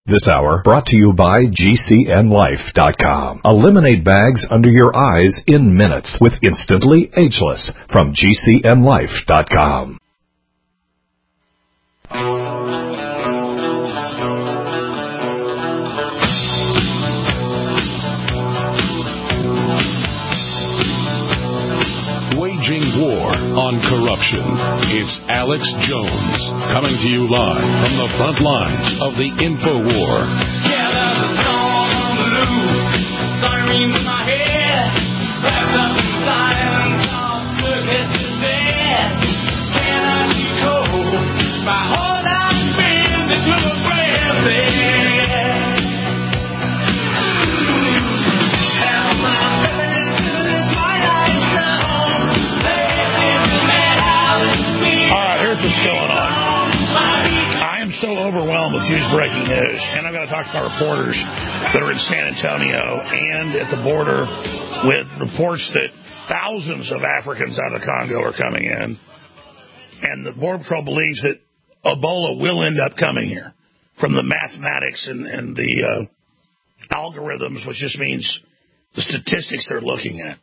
This hour brought to you by GCNLife.com. Eliminate bags under your eyes in minutes with Instantly Ageless from GCNLife.com. Waging war on corruption. It's Alex Jones coming to you live from the front lines of the InfoWar. Yeah, there's a storm on the loose, siren in my head, wrapped up in science, all circus is dead. Cannot you cold? My whole life been to a prayer bed. Have my feelings to the twilight zone. All right, here's what's going on. I am so overwhelmed with huge breaking news, and I've got to talk to my reporters that are in San Antonio and at the border with reports that thousands of Africans out of the Congo are coming in, and the Border Patrol believes that Ebola will end up coming here from the mathematics and the algorithms, which just means the statistics they're looking at.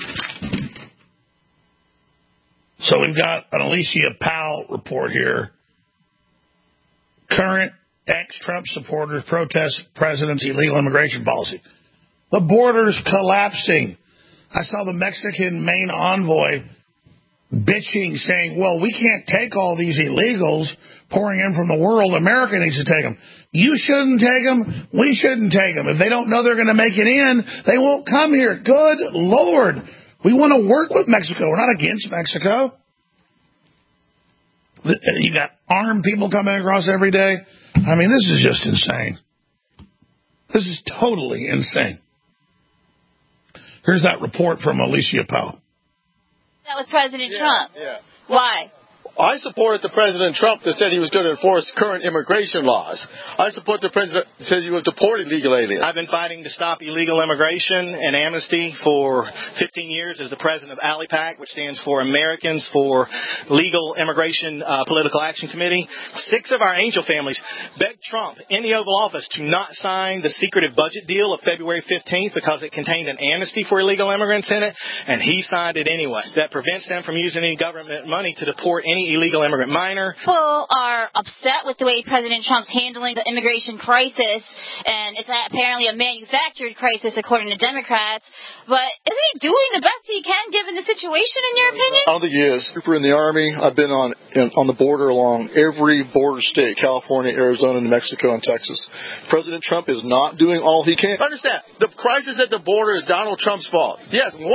So we've got an Alicia Powell report here. Current ex-Trump supporters protest president's illegal immigration policy. The border's collapsing. I saw the Mexican main envoy bitching, saying, well, we can't take all these illegals pouring in from the world. America needs to take them. You shouldn't take them. We shouldn't take them. If they don't know they're going to make it in, they won't come here. Good Lord. We want to work with Mexico. We're not against Mexico. You got armed people coming across every day. I mean, this is just insane. This is totally insane. Here's that report from Alicia Powell. That was President Trump. Yeah. Why? I supported the President Trump that said he was going to enforce current immigration laws. I support the president that said he was deporting illegal aliens. I've been fighting to stop illegal immigration and amnesty for 15 years as the president of ALIPAC, which stands for Americans for Legal Immigration Political Action Committee. 6 of our angel families begged Trump in the Oval Office to not sign the secretive budget deal of February 15th because it contained an amnesty for illegal immigrants in it, and he signed it anyway. That prevents them from using any government money to deport any illegal immigrant minor. People are upset with the way President Trump's handling the immigration crisis, and it's apparently a manufactured crisis according to Democrats. But is he doing the best he can given the situation, in your opinion? I don't think he is. Super in the Army. I've been on the border along every border state, California, Arizona, New Mexico, and Texas. President Trump is not doing all he can. Understand, the crisis at the border is Donald Trump's fault. Yes, 100%.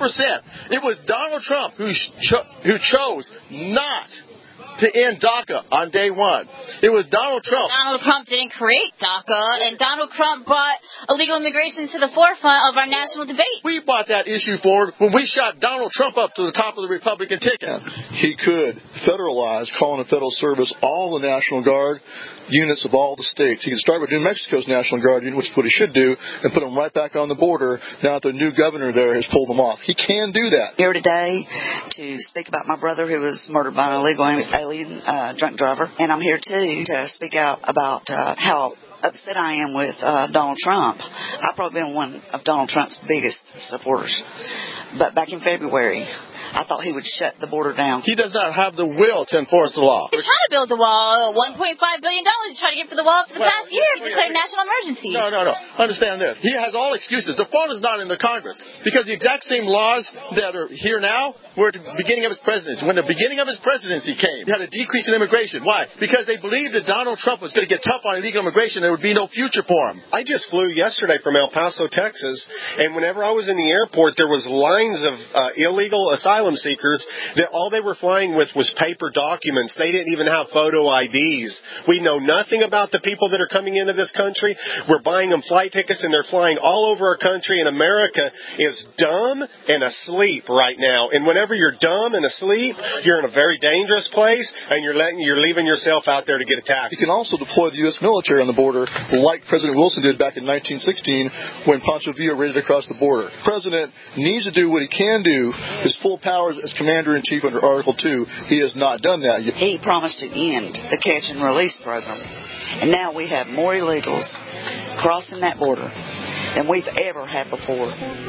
It was Donald Trump who chose not to end DACA on day one. It was Donald Trump. Donald Trump didn't create DACA, and Donald Trump brought illegal immigration to the forefront of our national debate. We brought that issue forward when we shot Donald Trump up to the top of the Republican ticket. He could federalize, call in a federal service all the National Guard units of all the states. He could start with New Mexico's National Guard unit, which is what he should do, and put them right back on the border now that the new governor there has pulled them off. He can do that. Here today to speak about my brother who was murdered by an illegal alien drunk driver, and I'm here too to speak out about how upset I am with Donald Trump. I've probably been one of Donald Trump's biggest supporters. But back in February, I thought he would shut the border down. He does not have the will to enforce the law. He's trying to build the wall. $1.5 billion he's trying to get for the wall for the past year. He declared a national emergency. No. Understand this. He has all excuses. The fault is not in the Congress. Because the exact same laws that are here now were at the beginning of his presidency. When the beginning of his presidency came, he had a decrease in immigration. Why? Because they believed that Donald Trump was going to get tough on illegal immigration. There would be no future for him. I just flew yesterday from El Paso, Texas, and whenever I was in the airport, there was lines of illegal asylum seekers that all they were flying with was paper documents. They didn't even have photo IDs. We know nothing about the people that are coming into this country. We're buying them flight tickets, and they're flying all over our country, and America is dumb and asleep right now. And whenever you're dumb and asleep, you're in a very dangerous place, and you're leaving yourself out there to get attacked. You can also deploy the U.S. military on the border like President Wilson did back in 1916 when Pancho Villa raided across the border. The president needs to do what he can do, his full powers as Commander-in-Chief under Article 2. He has not done that yet. He promised to end the catch and release program. And now we have more illegals crossing that border than we've ever had before.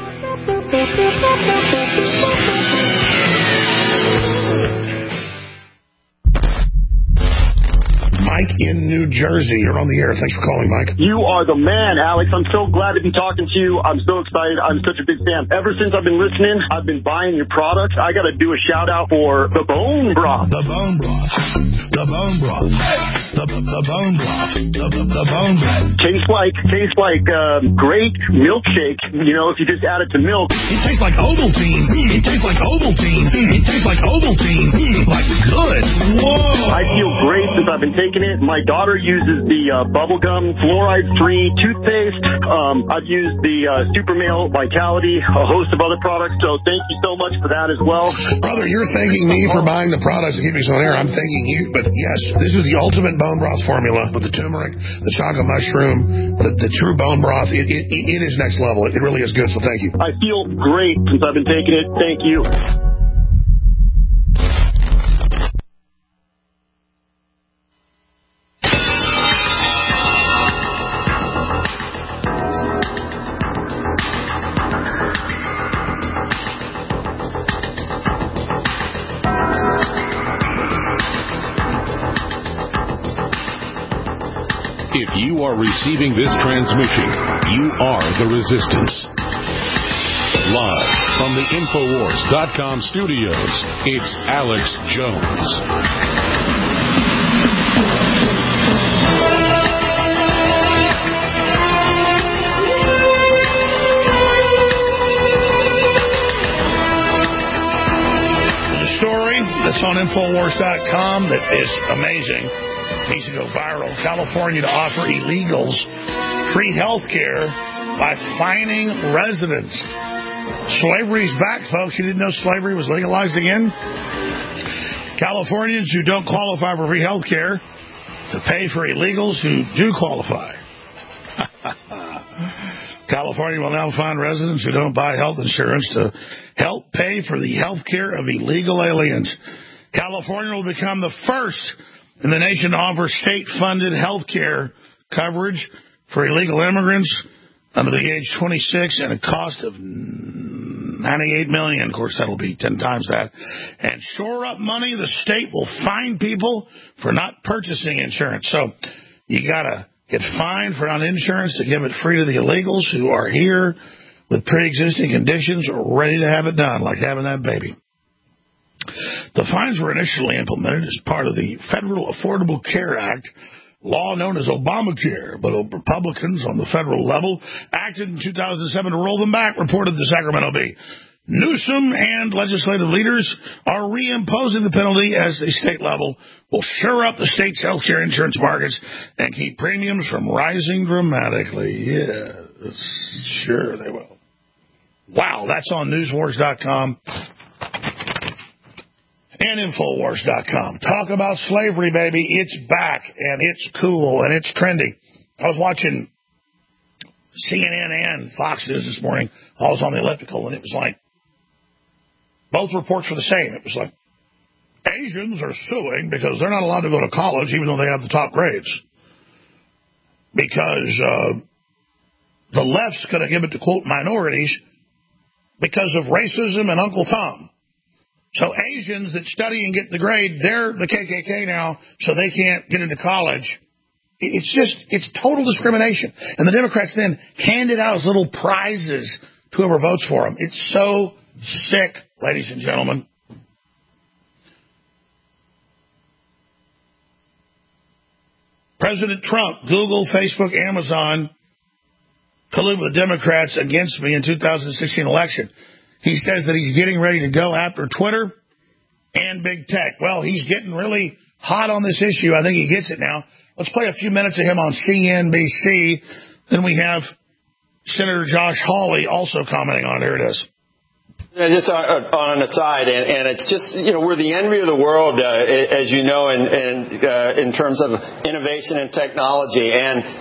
Mike in New Jersey. You're on the air. Thanks for calling, Mike. You are the man, Alex. I'm so glad to be talking to you. I'm so excited. I'm such a big fan. Ever since I've been listening, I've been buying your products. I got to do a shout out for the bone broth. The bone broth. The bone broth. The bone broth. The bone broth. Tastes like great milkshake. You know, if you just add it to milk. It tastes like Ovaltine. It tastes like Ovaltine. It tastes like Ovaltine. Like good. Whoa. I feel great since I've been taking it. My daughter uses the bubblegum fluoride-free toothpaste. I've used the Super Male Vitality, a host of other products. So thank you so much for that as well. Brother, you're thanking me for buying the products to keep me on air. I'm thanking you. But yes, this is the ultimate bone broth formula with the turmeric, the chaga mushroom, the true bone broth. It is next level. It really is good. So thank you. I feel great since I've been taking it. Thank you. If you are receiving this transmission, you are the resistance. Live from the Infowars.com studios, it's Alex Jones. The story that's on Infowars.com that is amazing. Needs to go viral. California to offer illegals free health care by fining residents. Slavery's back, folks. You didn't know slavery was legalized again? Californians who don't qualify for free health care to pay for illegals who do qualify. California will now fine residents who don't buy health insurance to help pay for the health care of illegal aliens. California will become the first in the nation to offer state-funded health care coverage for illegal immigrants under the age 26 at a cost of $98 million. Of course, that'll be 10 times that. And shore up money, the state will fine people for not purchasing insurance. So you got to get fined for non-insurance to give it free to the illegals who are here with pre-existing conditions ready to have it done, like having that baby. The fines were initially implemented as part of the Federal Affordable Care Act, law known as Obamacare, but Republicans on the federal level acted in 2007 to roll them back, reported the Sacramento Bee. Newsom and legislative leaders are reimposing the penalty as the state level will shore up the state's health care insurance markets and keep premiums from rising dramatically. Yes, sure they will. Wow, that's on newswars.com. And Infowars.com. Talk about slavery, baby. It's back, and it's cool, and it's trendy. I was watching CNN and Fox News this morning. I was on the elliptical, and it was like, both reports were the same. It was like, Asians are suing because they're not allowed to go to college, even though they have the top grades. Because the left's going to give it to, quote, minorities because of racism and Uncle Tom. So Asians that study and get the grade, they're the KKK now, so they can't get into college. It's total discrimination. And the Democrats then hand it out as little prizes to whoever votes for them. It's so sick, ladies and gentlemen. President Trump, Google, Facebook, Amazon colluded with the Democrats against me in 2016 election. He says that he's getting ready to go after Twitter and big tech. Well, he's getting really hot on this issue. I think he gets it now. Let's play a few minutes of him on CNBC. Then we have Senator Josh Hawley also commenting on it. Here it is. Just on an aside, and it's just, we're the envy of the world, as you know, in terms of innovation and technology. And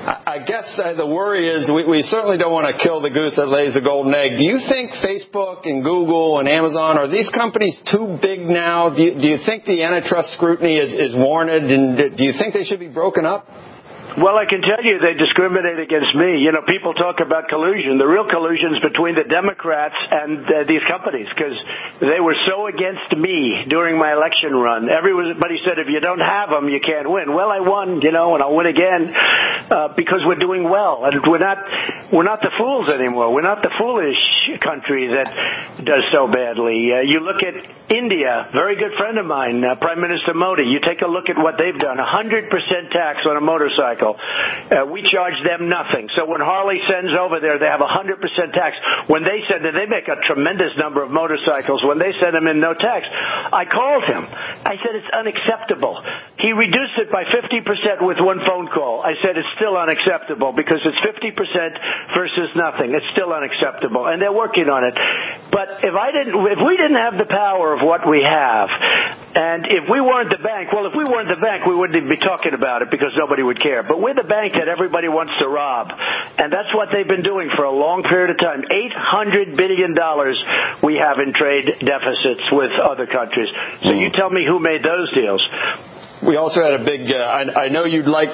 I guess the worry is we certainly don't want to kill the goose that lays the golden egg. Do you think Facebook and Google and Amazon, are these companies too big now? Do you think the antitrust scrutiny is warranted, and do you think they should be broken up? Well, I can tell you they discriminate against me. You know, people talk about collusion. The real collusion is between the Democrats and these companies, because they were so against me during my election run. Everybody said, if you don't have them, you can't win. Well, I won, and I'll win again because we're doing well. And we're not the fools anymore. We're not the foolish country that does so badly. You look at India, very good friend of mine, Prime Minister Modi. You take a look at what they've done, 100% tax on a motorcycle. We charge them nothing. So when Harley sends over there, they have 100% tax. When they send it, they make a tremendous number of motorcycles. When they send them in, no tax. I called him. I said, it's unacceptable. He reduced it by 50% with one phone call. I said, it's still unacceptable because it's 50% versus nothing. It's still unacceptable. And they're working on it. But if we didn't have the power of what we have, and if we weren't the bank, we wouldn't even be talking about it because nobody would care. But we're the bank that everybody wants to rob. And that's what they've been doing for a long period of time. $800 billion we have in trade deficits with other countries. So you tell me who made those deals. We also had a big, I know you'd like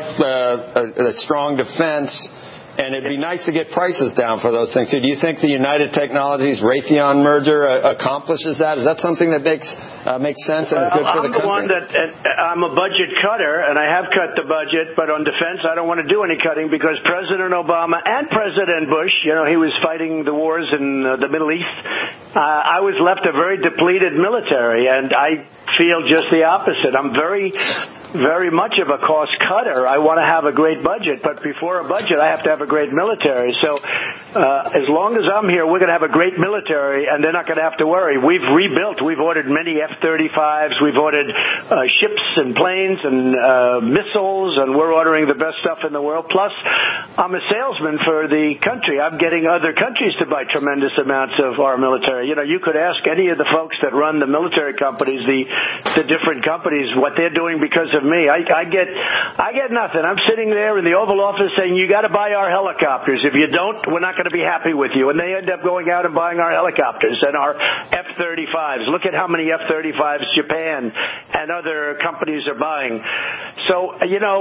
a strong defense, and it'd be nice to get prices down for those things. So do you think the United Technologies Raytheon merger accomplishes that? Is that something that makes sense and is good for the country? I'm a budget cutter, and I have cut the budget, but on defense, I don't want to do any cutting because President Obama and President Bush, he was fighting the wars in the Middle East. I was left a very depleted military, and I feel just the opposite. I'm very much of a cost cutter. I want to have a great budget, but before a budget, I have to have a great military. So as long as I'm here, we're going to have a great military, and they're not going to have to worry. We've rebuilt. We've ordered many F-35s. We've ordered ships and planes and missiles, and we're ordering the best stuff in the world. Plus, I'm a salesman for the country. I'm getting other countries to buy tremendous amounts of our military. You could ask any of the folks that run the military companies, the different companies, what they're doing because of me. I get nothing. I'm sitting there in the Oval Office saying, you got to buy our helicopters. If you don't, we're not going to be happy with you. And they end up going out and buying our helicopters and our F-35s. Look at how many F-35s Japan and other companies are buying. So,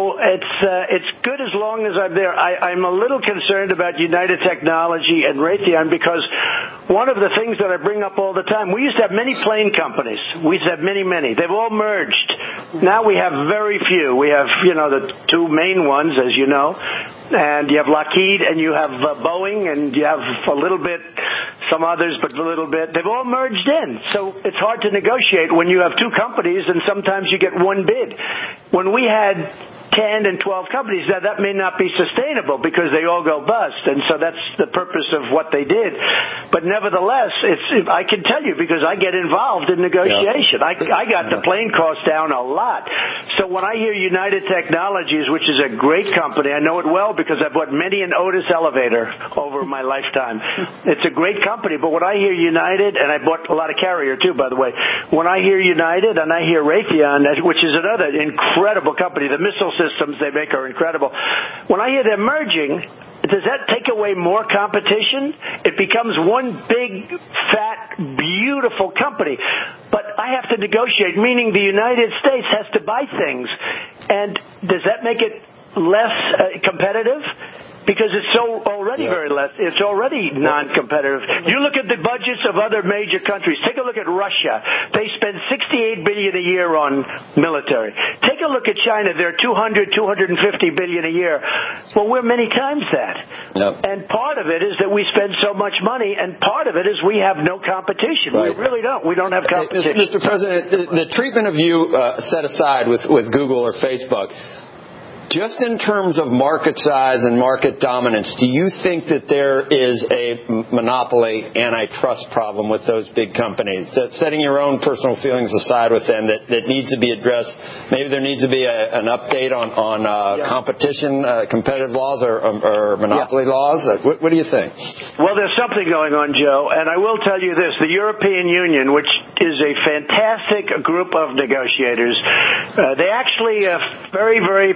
it's good as long as I'm there. I'm a little concerned about United Technology and Raytheon because one of the things that I bring up all the time, we used to have many plane companies. We used to have many. They've all merged. Now we have very few. We have, the two main ones, as you know, and you have Lockheed and you have Boeing and you have a little bit, some others, but a little bit. They've all merged in. So it's hard to negotiate when you have two companies and sometimes you get one bid. When we had 10 and 12 companies, that may not be sustainable because they all go bust, and so that's the purpose of what they did. But nevertheless, I can tell you because I get involved in negotiation. Yeah. I got the plane cost down a lot. So when I hear United Technologies, which is a great company, I know it well because I bought many an Otis elevator over my lifetime. It's a great company, but when I hear United, and I bought a lot of Carrier too, by the way, when I hear United and I hear Raytheon, which is another incredible company, the missile systems they make are incredible. When I hear them merging, does that take away more competition? It becomes one big, fat, beautiful company. But I have to negotiate, meaning the United States has to buy things. And does that make it less competitive? Because it's so already very less. It's already non-competitive. You look at the budgets of other major countries. Take a look at Russia. They spend $68 billion a year on military. Take a look at China. They're $250 billion a year. Well, we're many times that. Yep. And part of it is that we spend so much money, and part of it is we have no competition. Right. We really don't. We don't have competition. Mr. President, the treatment of you set aside with Google or Facebook, just in terms of market size and market dominance, do you think that there is a monopoly antitrust problem with those big companies? Setting your own personal feelings aside with them, that needs to be addressed. Maybe there needs to be an update on competition, competitive laws or monopoly laws. What do you think? Well, there's something going on, Joe, and I will tell you this. The European Union, which is a fantastic group of negotiators, they actually, a very, very prominent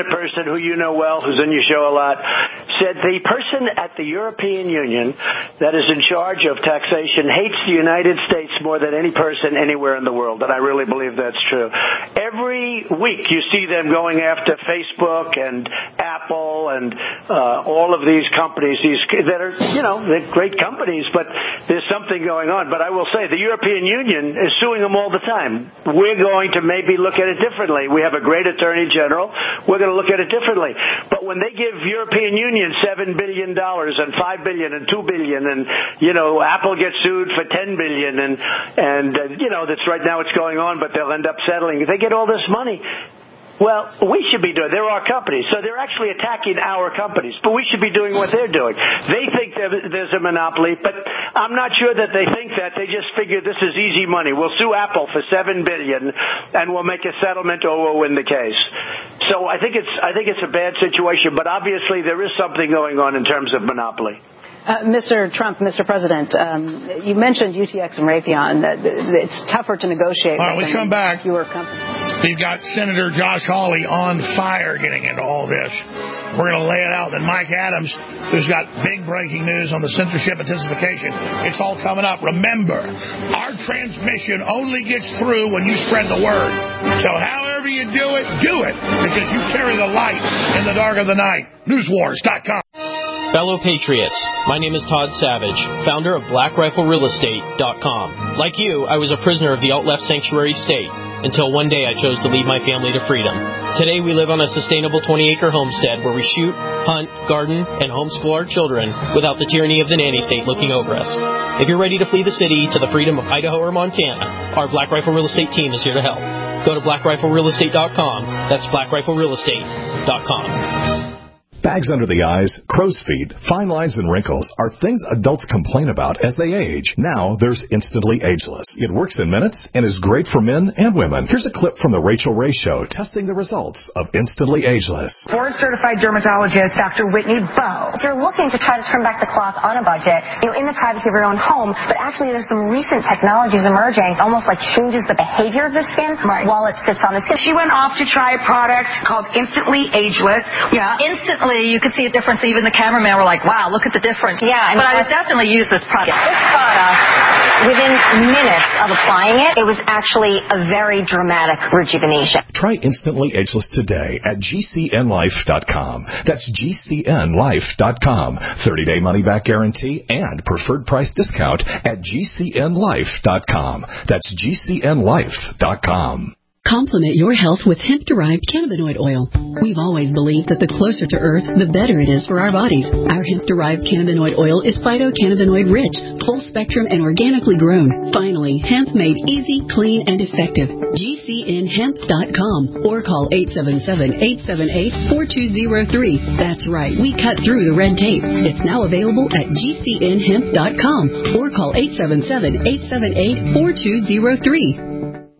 learned person who you know well, who's in your show a lot, said the person at the European Union that is in charge of taxation hates the United States more than any person anywhere in the world, and I really believe that's true. Every week you see them going after Facebook and Apple and all of these companies that are, they're great companies, but there's something going on. But I will say the European Union is suing them all the time. We're going to maybe look at it differently. We have a great attorney general. We're going to look at it differently. But when they give European Union $7 billion and $5 billion and $2 billion and, Apple gets sued for $10 billion and that's right now it's going on, but they'll end up settling. They get all this money. Well, we should be doing. They're our companies, so they're actually attacking our companies. But we should be doing what they're doing. They think there's a monopoly, but I'm not sure that they think that. They just figure this is easy money. We'll sue Apple for $7 billion, and we'll make a settlement, or we'll win the case. So I think it's a bad situation. But obviously there is something going on in terms of monopoly. Mr. Trump, Mr. President, you mentioned UTX and Raytheon. That it's tougher to negotiate. All right, we come back. Fewer companies. We've got Senator Josh Hawley on fire getting into all this. We're going to lay it out. Then Mike Adams, who's got big breaking news on the censorship intensification. It's all coming up. Remember, our transmission only gets through when you spread the word. So however you do it, because you carry the light in the dark of the night. Newswars.com. Fellow Patriots, my name is Todd Savage, founder of BlackRifleRealEstate.com. Like you, I was a prisoner of the alt-left sanctuary state until one day I chose to lead my family to freedom. Today we live on a sustainable 20-acre homestead where we shoot, hunt, garden, and homeschool our children without the tyranny of the nanny state looking over us. If you're ready to flee the city to the freedom of Idaho or Montana, our Black Rifle Real Estate team is here to help. Go to BlackRifleRealEstate.com. That's BlackRifleRealEstate.com. Bags under the eyes, crow's feet, fine lines, and wrinkles are things adults complain about as they age. Now there's Instantly Ageless. It works in minutes and is great for men and women. Here's a clip from the Rachel Ray Show testing the results of Instantly Ageless. Board-certified dermatologist Dr. Whitney Bowe. If you're looking to try to turn back the clock on a budget, in the privacy of your own home, but actually there's some recent technologies emerging, almost like changes the behavior of the skin while it sits on the skin. She went off to try a product called Instantly Ageless. Yeah, instantly you could see a difference. Even the cameraman were like, wow, look at the difference. Yeah. But I would definitely use this product. This product, within minutes of applying it, it was actually a very dramatic rejuvenation. Try Instantly Ageless today at GCNLife.com. That's GCNLife.com. 30-day money-back guarantee and preferred price discount at GCNLife.com. That's GCNLife.com. Complement your health with hemp-derived cannabinoid oil. We've always believed that the closer to Earth, the better it is for our bodies. Our hemp-derived cannabinoid oil is phytocannabinoid-rich, full-spectrum, and organically grown. Finally, hemp made easy, clean, and effective. GCNHemp.com or call 877-878-4203. That's right, we cut through the red tape. It's now available at GCNHemp.com or call 877-878-4203.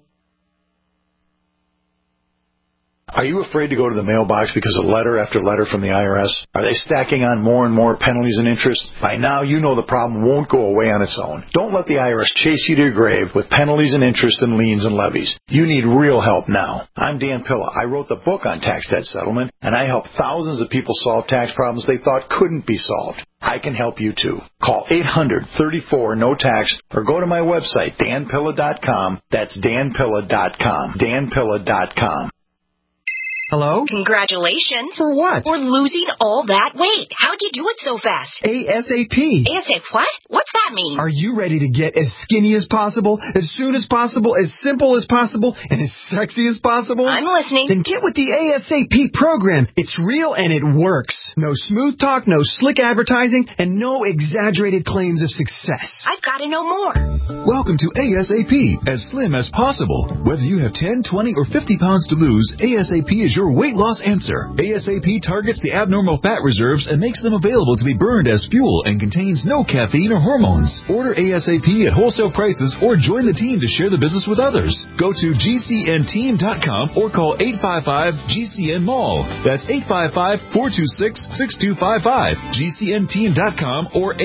Are you afraid to go to the mailbox because of letter after letter from the IRS? Are they stacking on more and more penalties and interest? By now, you know the problem won't go away on its own. Don't let the IRS chase you to your grave with penalties and interest and liens and levies. You need real help now. I'm Dan Pilla. I wrote the book on tax debt settlement, and I help thousands of people solve tax problems they thought couldn't be solved. I can help you too. Call 800-34-NO-TAX or go to my website, danpilla.com. That's danpilla.com. danpilla.com. Hello? Congratulations. For what? For losing all that weight. How'd you do it so fast? ASAP. ASAP what? What's that mean? Are you ready to get as skinny as possible, as soon as possible, as simple as possible, and as sexy as possible? I'm listening. Then get with the ASAP program. It's real and it works. No smooth talk, no slick advertising, and no exaggerated claims of success. I've got to know more. Welcome to ASAP, as slim as possible. Whether you have 10, 20, or 50 pounds to lose, ASAP is your weight loss answer. ASAP targets the abnormal fat reserves and makes them available to be burned as fuel and contains no caffeine or hormones. Order ASAP at wholesale prices or join the team to share the business with others. Go to GCNteam.com or call 855-GCN-MALL. That's 855-426-6255. GCNteam.com or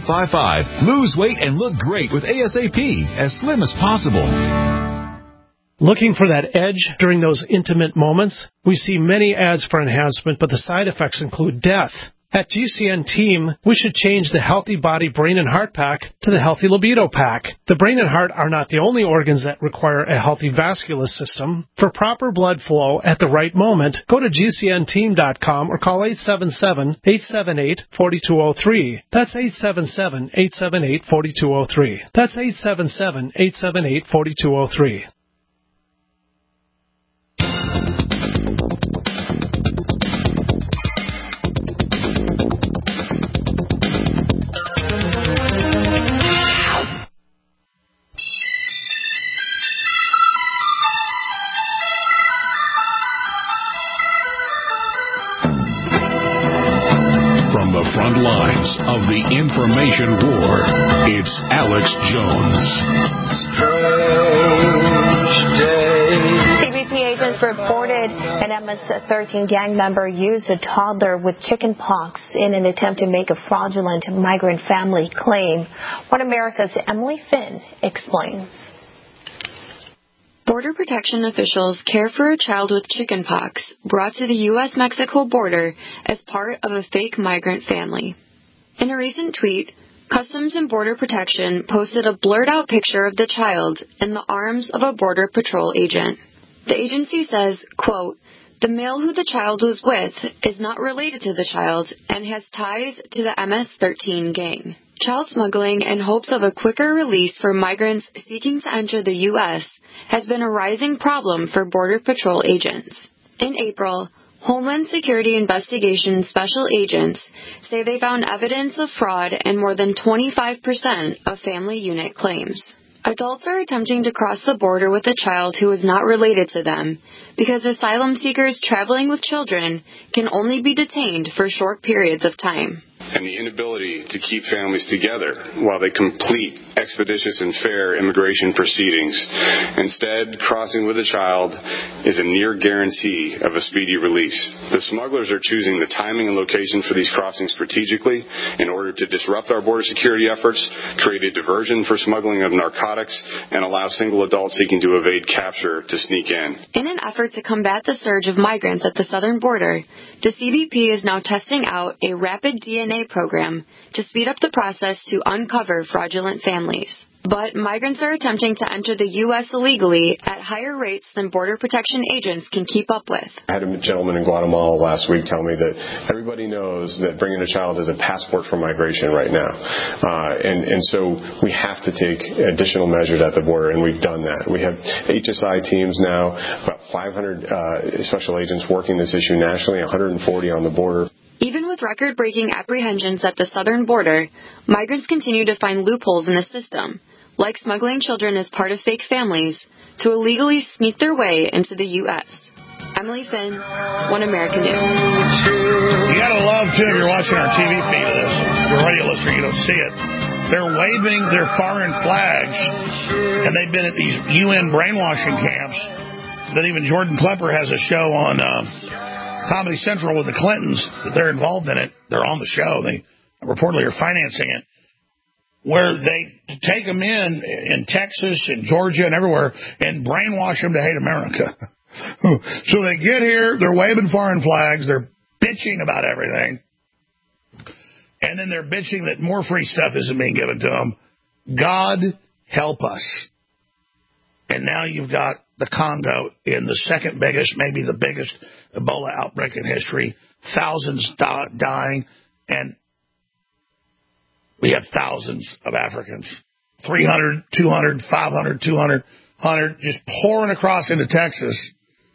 855-426-6255. Lose weight and look great with ASAP, as slim as possible. Looking for that edge during those intimate moments? We see many ads for enhancement, but the side effects include death. At GCN Team, we should change the Healthy Body, Brain, and Heart Pack to the Healthy Libido Pack. The brain and heart are not the only organs that require a healthy vascular system. For proper blood flow at the right moment, go to GCNteam.com or call 877-878-4203. That's 877-878-4203. That's 877-878-4203. Front lines of the information war. It's Alex Jones. CBP agents reported an MS-13 gang member used a toddler with chickenpox in an attempt to make a fraudulent migrant family claim. One America's Emily Finn explains. Border Protection officials care for a child with chickenpox brought to the U.S.-Mexico border as part of a fake migrant family. In a recent tweet, Customs and Border Protection posted a blurred-out picture of the child in the arms of a Border Patrol agent. The agency says, quote, "The male who the child was with is not related to the child and has ties to the MS-13 gang." Child smuggling in hopes of a quicker release for migrants seeking to enter the U.S. has been a rising problem for Border Patrol agents. In April, Homeland Security Investigation Special Agents say they found evidence of fraud in more than 25% of family unit claims. Adults are attempting to cross the border with a child who is not related to them because asylum seekers traveling with children can only be detained for short periods of time. And the inability to keep families together while they complete expeditious and fair immigration proceedings. Instead, crossing with a child is a near guarantee of a speedy release. The smugglers are choosing the timing and location for these crossings strategically in order to disrupt our border security efforts, create a diversion for smuggling of narcotics, and allow single adults seeking to evade capture to sneak in. In an effort to combat the surge of migrants at the southern border, the CBP is now testing out a rapid DNA program to speed up the process to uncover fraudulent families. But migrants are attempting to enter the U.S. illegally at higher rates than Border Protection agents can keep up with. I had a gentleman in Guatemala last week tell me that everybody knows that bringing a child is a passport for migration right now. And so we have to take additional measures at the border, and we've done that. We have HSI teams now, about 500 special agents working this issue nationally, 140 on the border. Even with record-breaking apprehensions at the southern border, migrants continue to find loopholes in the system, like smuggling children as part of fake families, to illegally sneak their way into the U.S. Emily Finn, One American News. You gotta love, too, if you're watching our TV feed of this. If you're a radio listener, you don't see it. They're waving their foreign flags, and they've been at these UN brainwashing camps that even Jordan Klepper has a show on Comedy Central with the Clintons, that they're involved in it. They're on the show. They reportedly are financing it, where they take them in Texas and Georgia and everywhere and brainwash them to hate America. So they get here, they're waving foreign flags, they're bitching about everything, and then they're bitching that more free stuff isn't being given to them. God help us. And now you've got the Congo in the second biggest, maybe the biggest Ebola outbreak in history. Thousands dying, and we have thousands of Africans. 300, 200, 500, 200, 100, just pouring across into Texas.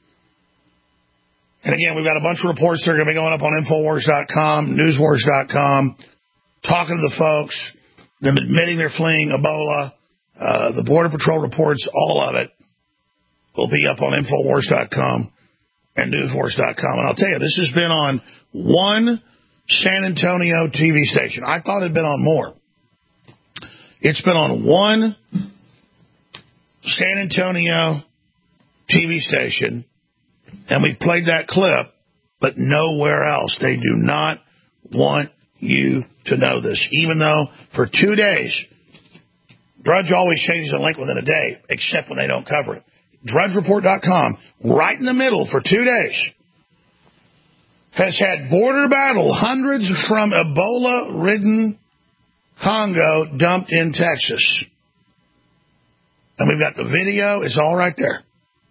And again, we've got a bunch of reports that are going to be going up on Infowars.com, Newswars.com, talking to the folks, them admitting they're fleeing Ebola, the Border Patrol reports, all of it will be up on Infowars.com and Newswars.com. And I'll tell you, this has been on one San Antonio TV station. I thought it had been on more. It's been on one San Antonio TV station, and we've played that clip, but nowhere else. They do not want you to know this, even though for 2 days, Drudge always changes the link within a day, except when they don't cover it. DrudgeReport.com, right in the middle for 2 days, has had border battle, hundreds from Ebola-ridden Congo dumped in Texas. And we've got the video. It's all right there.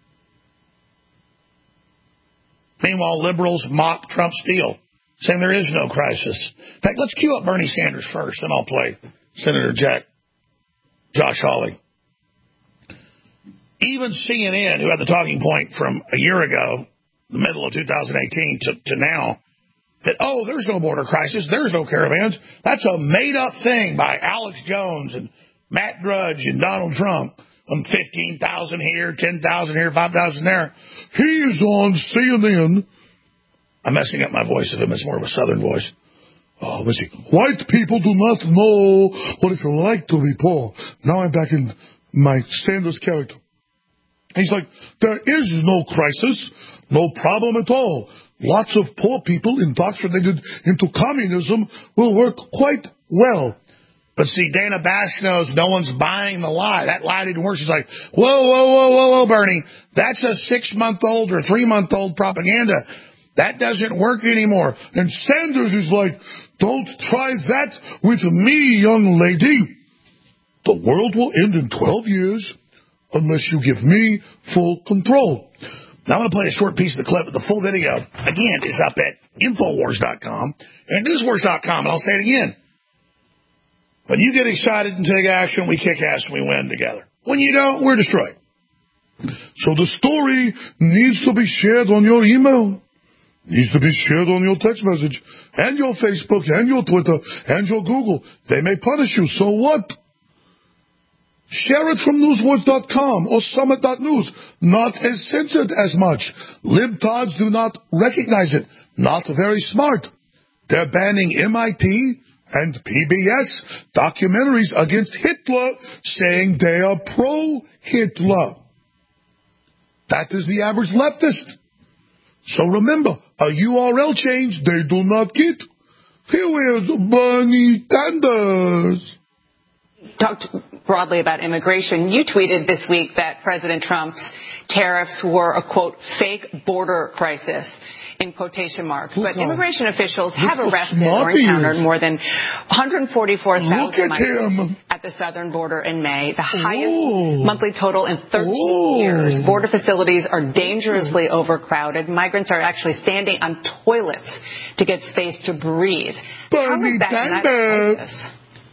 Meanwhile, liberals mock Trump's deal, saying there is no crisis. In fact, let's cue up Bernie Sanders first, then I'll play Senator Josh Hawley. Even CNN, who had the talking point from a year ago, the middle of 2018 to now, that, there's no border crisis, there's no caravans. That's a made-up thing by Alex Jones and Matt Drudge and Donald Trump. 15,000 here, 10,000 here, 5,000 there. He is on CNN. I'm messing up my voice of him. It's more of a southern voice. Oh, let's see. White people do not know what it's like to be poor. Now I'm back in my Sanders character. He's like, there is no crisis, no problem at all. Lots of poor people indoctrinated into communism will work quite well. But see, Dana Bash knows no one's buying the lie. That lie didn't work. She's like, whoa, Bernie. That's a 6-month-old or 3-month-old propaganda. That doesn't work anymore. And Sanders is like, don't try that with me, young lady. The world will end in 12 years unless you give me full control. Now I'm going to play a short piece of the clip. The full video, again, is up at Infowars.com and Newswars.com. And I'll say it again. When you get excited and take action, we kick ass and we win together. When you don't, we're destroyed. So the story needs to be shared on your email, needs to be shared on your text message, and your Facebook, and your Twitter, and your Google. They may punish you, so what? Share it from newswars.com or summit.news. Not as censored as much. Libtards do not recognize it. Not very smart. They're banning MIT and PBS documentaries against Hitler, saying they are pro-Hitler. That is the average leftist. So remember, a URL change they do not get. Here is Bernie Sanders. Talked broadly about immigration. You tweeted this week that President Trump's tariffs were a, quote, fake border crisis, in quotation marks. But immigration officials have arrested or encountered more than 144,000 migrants at the southern border in May, the highest monthly total in 13 years. Border facilities are dangerously overcrowded. Migrants are actually standing on toilets to get space to breathe. How is that not a crisis?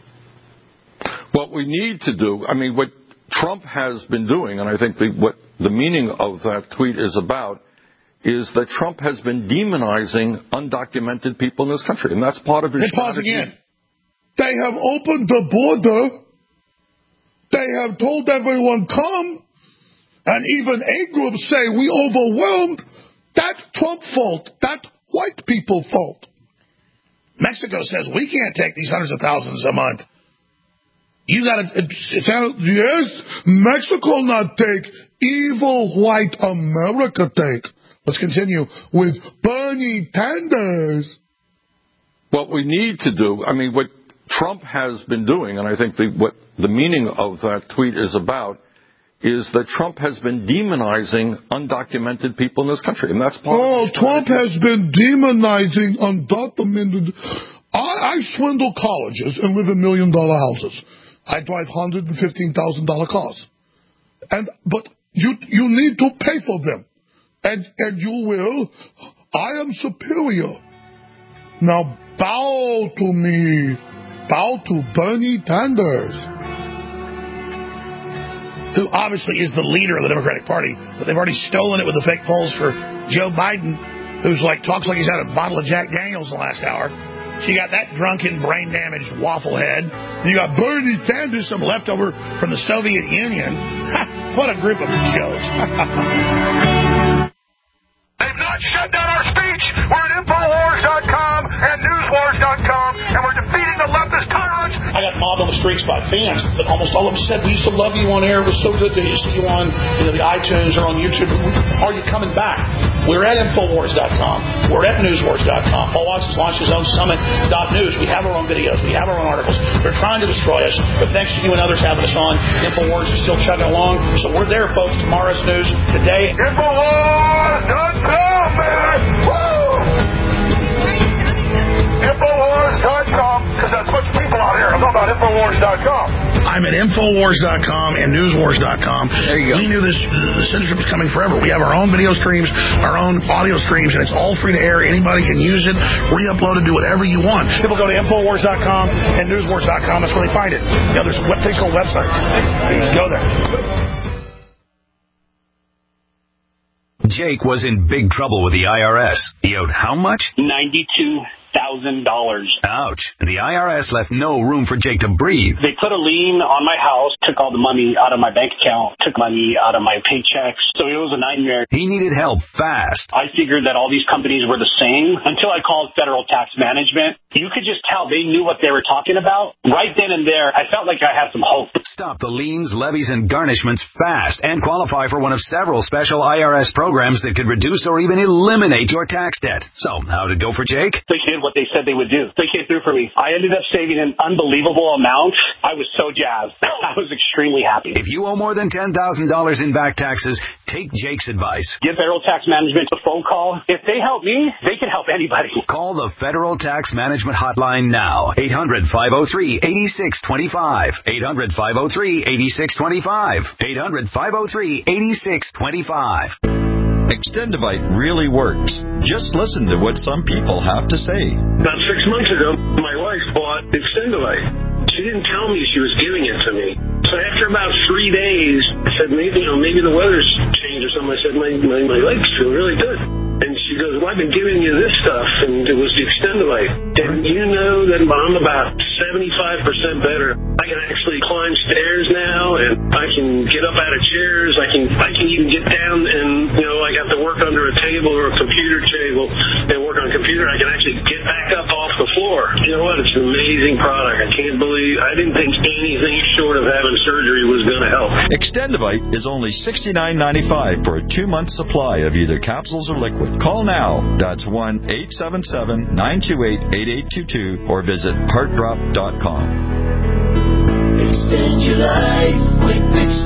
What we need to do, what Trump has been doing, and I think what the meaning of that tweet is about, is that Trump has been demonizing undocumented people in this country, and that's part of his strategy. Pause again. They have opened the border. They have told everyone, come, and even A groups say we overwhelmed. That's Trump fault. That's white people fault. Mexico says we can't take these hundreds of thousands a month. You got to, yes, Mexico not take, evil white America take. Let's continue with Bernie Sanders. What we need to do, what Trump has been doing, and I think what the meaning of that tweet is about, is that Trump has been demonizing undocumented people in this country, and that's part of his Trump has been demonizing undocumented. I swindle colleges and live in $1 million houses. I drive $115,000 cars. But you need to pay for them. And you will. I am superior. Now bow to me. Bow to Bernie Sanders, who obviously is the leader of the Democratic Party, but they've already stolen it with the fake polls for Joe Biden, who's talks like he's had a bottle of Jack Daniels in the last hour. So you got that drunken, brain-damaged waffle head. Then you got Bernie Sanders, some leftover from the Soviet Union. What a group of jokes. They've not shut down our speech. We're at Infowars.com and Newswars.com, and we're defeating the leftist tyrants. I got mobbed on the streets by fans, but almost all of them said, we used to love you on air. It was so good to see you on the iTunes or on YouTube. Are you coming back? We're at Infowars.com. We're at Newswars.com. Paul Watts has launched his own Summit.news. We have our own videos. We have our own articles. They're trying to destroy us, but thanks to you and others having us on, Infowars is still chugging along. So we're there, folks. Tomorrow's news today. Infowars.com, man! Woo! Infowars.com, because that's much people out here. I'm talking about Infowars.com. I'm at Infowars.com and Newswars.com. There you go. We knew this censorship was coming forever. We have our own video streams, our own audio streams, and it's all free to air. Anybody can use it, re-upload it, do whatever you want. People go to Infowars.com and Newswars.com. That's where they find it. You know, there's things called websites. You just go there. Jake was in big trouble with the IRS. He owed how much? $92,000. Ouch. The IRS left no room for Jake to breathe. They put a lien on my house, took all the money out of my bank account, took money out of my paychecks. So it was a nightmare. He needed help fast. I figured that all these companies were the same until I called Federal Tax Management. You could just tell they knew what they were talking about. Right then and there, I felt like I had some hope. Stop the liens, levies, and garnishments fast and qualify for one of several special IRS programs that could reduce or even eliminate your tax debt. So, how did it go for Jake? They did what they said they would do. They came through for me. I ended up saving an unbelievable amount. I was so jazzed. I was extremely happy. If you owe more than $10,000 in back taxes, take Jake's advice. Give Federal Tax Management a phone call. If they help me, they can help anybody. Call the Federal Tax Management Hotline now. 800-503-8625. 800-503-8625. 800-503-8625. Extendivite really works. Just listen to what some people have to say. About 6 months ago, my wife bought Extendivite. She didn't tell me she was giving it to me. So after about 3 days, I said, maybe the weather's changed or something. I said, my legs feel really good. And she goes, well, I've been giving you this stuff, and it was the Extendivite. And you know that I'm about 75% better. I can actually climb stairs now, and I can get up out of chairs. I can even get down, and I got to work under a table or a computer table and work on a computer. I can actually get back up off the floor. You know what? It's an amazing product. I didn't think anything short of having surgery was going to help. Extendivite is only $69.95 for a 2-month supply of either capsules or liquid. Call now. That's 1-877-928-8822 or visit heartdrop.com. Extend your life with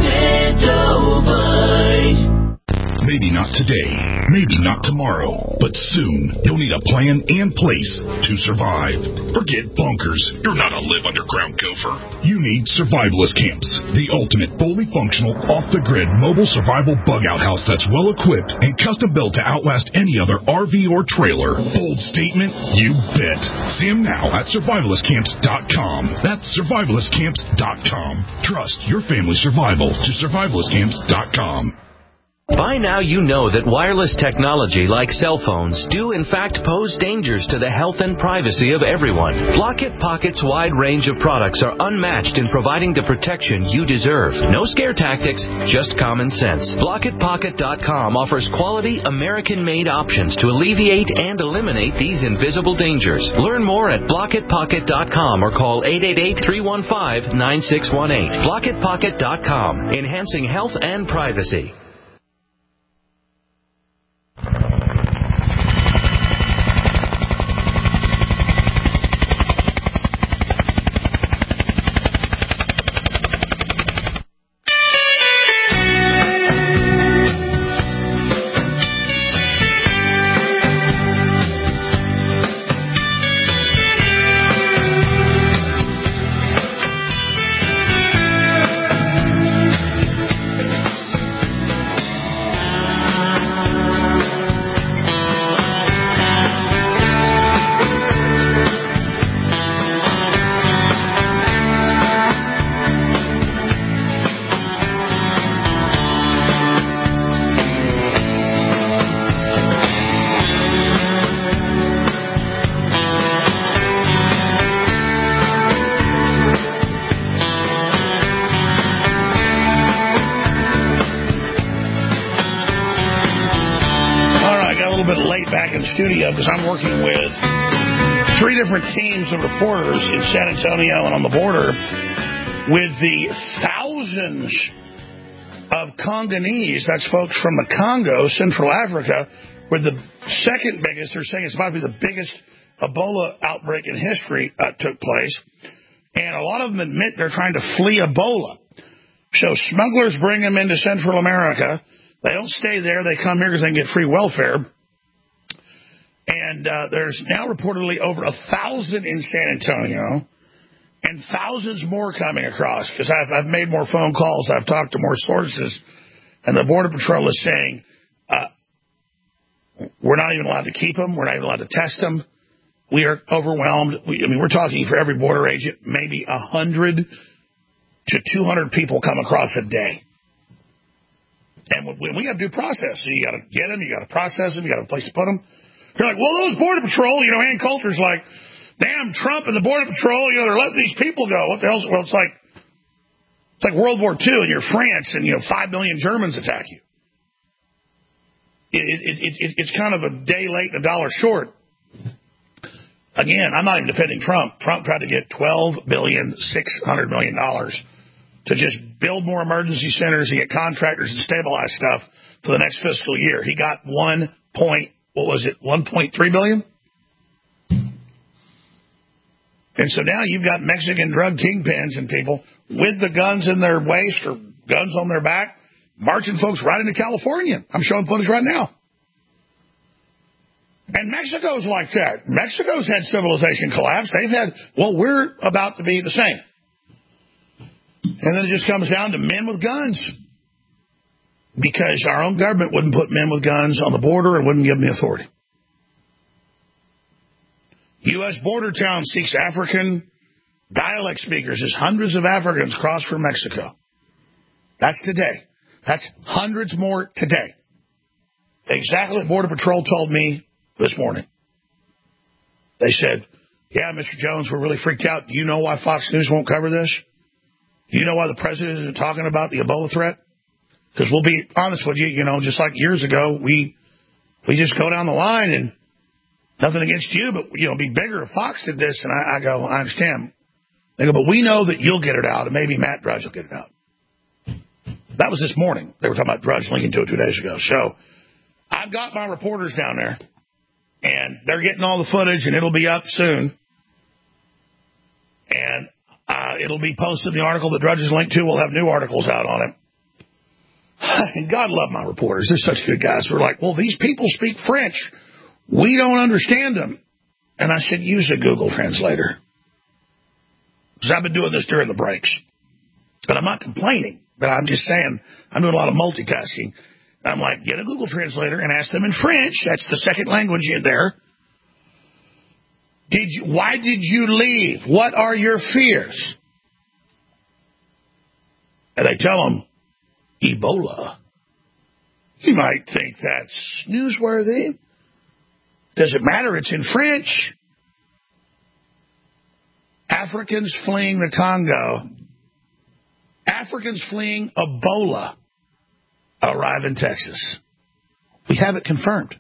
Extendivite. Maybe not today, maybe not tomorrow, but soon you'll need a plan and place to survive. Forget bunkers. You're not a live underground gopher. You need Survivalist Camps, the ultimate fully functional, off-the-grid mobile survival bug-out house that's well-equipped and custom-built to outlast any other RV or trailer. Bold statement? You bet. See them now at survivalistcamps.com. That's survivalistcamps.com. Trust your family's survival to survivalistcamps.com. By now you know that wireless technology like cell phones do in fact pose dangers to the health and privacy of everyone. Blockit Pocket's wide range of products are unmatched in providing the protection you deserve. No scare tactics, just common sense. BlockitPocket.com offers quality American-made options to alleviate and eliminate these invisible dangers. Learn more at BlockitPocket.com or call 888-315-9618. BlockitPocket.com, enhancing health and privacy. Studio because I'm working with 3 different teams of reporters in San Antonio and on the border with the thousands of Congolese, that's folks from the Congo, Central Africa, where the second biggest, they're saying it's about to be the biggest Ebola outbreak in history took place. And a lot of them admit they're trying to flee Ebola. So smugglers bring them into Central America. They don't stay there. They come here because they can get free welfare. And there's now reportedly over 1,000 in San Antonio and thousands more coming across because I've made more phone calls. I've talked to more sources. And the Border Patrol is saying, we're not even allowed to keep them. We're not even allowed to test them. We are overwhelmed. We're talking for every border agent, maybe 100 to 200 people come across a day. And when we have due process, so you got to get them, you got to process them, you got to have a place to put them. You're like, well, those Border Patrol, Ann Coulter's like, damn, Trump and the Border Patrol, they're letting these people go. What the hell? Well, it's like World War II and you're France and, 5 million Germans attack you. It's kind of a day late and a dollar short. Again, I'm not even defending Trump. Trump tried to get $12.6 billion to just build more emergency centers and get contractors and stabilize stuff for the next fiscal year. He got $1.3 billion? And so now you've got Mexican drug kingpins and people with the guns in their waist or guns on their back marching folks right into California. I'm showing footage right now. And Mexico's like that. Mexico's had civilization collapse. We're about to be the same. And then it just comes down to men with guns. Because our own government wouldn't put men with guns on the border and wouldn't give them the authority. U.S. border town seeks African dialect speakers as hundreds of Africans cross from Mexico. That's today. That's hundreds more today. Exactly what Border Patrol told me this morning. They said, yeah, Mr. Jones, we're really freaked out. Do you know why Fox News won't cover this? Do you know why the president isn't talking about the Ebola threat? Because we'll be honest with you, just like years ago, we just go down the line and nothing against you, but, it'd be bigger if Fox did this. And I go, I understand. They go, but we know that you'll get it out, and maybe Matt Drudge will get it out. That was this morning. They were talking about Drudge linking to it 2 days ago. So I've got my reporters down there, and they're getting all the footage, and it'll be up soon. And it'll be posted in the article that Drudge is linked to. We'll have new articles out on it. And God love my reporters. They're such good guys. We're like, well, these people speak French. We don't understand them. And I said, use a Google translator. Because I've been doing this during the breaks. But I'm not complaining. But I'm just saying, I'm doing a lot of multitasking. I'm like, get a Google translator and ask them in French. That's the second language in there. Why did you leave? What are your fears? And I tell them, Ebola. You might think that's newsworthy. Does it matter? It's in French. Africans fleeing the Congo. Africans fleeing Ebola arrive in Texas. We have it confirmed.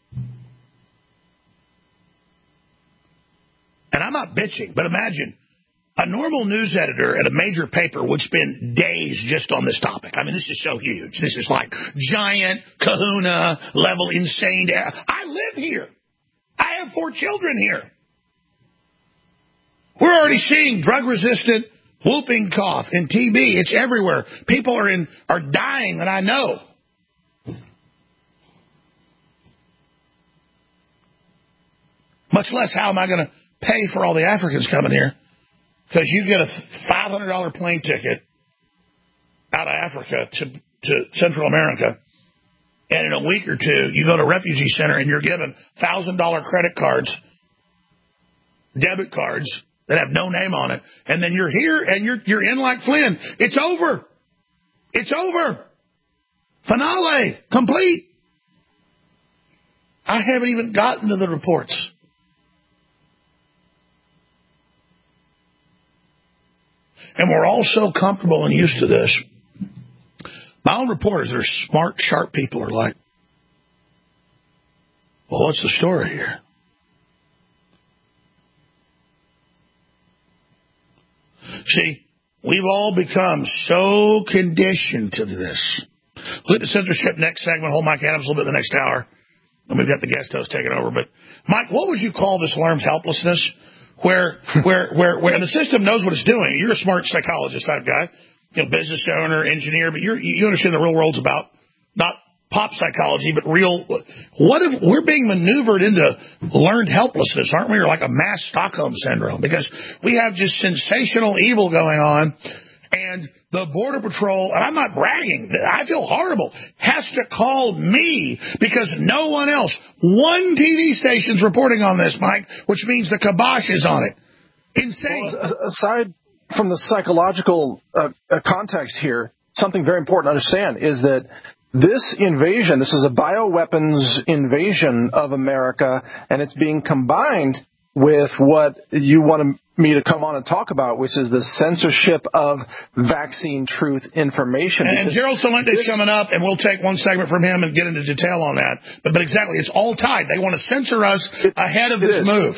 And I'm not bitching, but imagine a normal news editor at a major paper would spend days just on this topic. I mean, this is so huge. This is like giant kahuna level insane. I live here. I have 4 children here. We're already seeing drug-resistant whooping cough and TB. It's everywhere. People are dying, and I know. Much less how am I going to pay for all the Africans coming here? Because you get a $500 plane ticket out of Africa to Central America, and in a week or two, you go to a refugee center and you're given $1,000 credit cards, debit cards that have no name on it, and then you're here and you're in like Flynn. It's over. It's over. Finale. Complete. I haven't even gotten to the reports. And we're all so comfortable and used to this. My own reporters that are smart, sharp people are like, well, what's the story here? See, we've all become so conditioned to this. Look at the censorship next segment. Hold Mike Adams a little bit the next hour. And we've got the guest host taking over. But, Mike, what would you call this learned helplessness where the system knows what it's doing? You're a smart psychologist type guy, business owner, engineer, but you understand the real world's about not pop psychology, but real. What if we're being maneuvered into learned helplessness, aren't we? Or like a mass Stockholm syndrome, because we have just sensational evil going on, and the Border Patrol, and I'm not bragging, I feel horrible, has to call me because no one else, one TV station's reporting on this, Mike, which means the kibosh is on it. Insane. Well, aside from the psychological context here, something very important to understand is that this invasion, this is a bioweapons invasion of America, and it's being combined with what you want me to come on and talk about, which is the censorship of vaccine truth information. And Gerald Salente's coming up, and we'll take one segment from him and get into detail on that. But exactly, it's all tied. They want to censor us ahead of this move.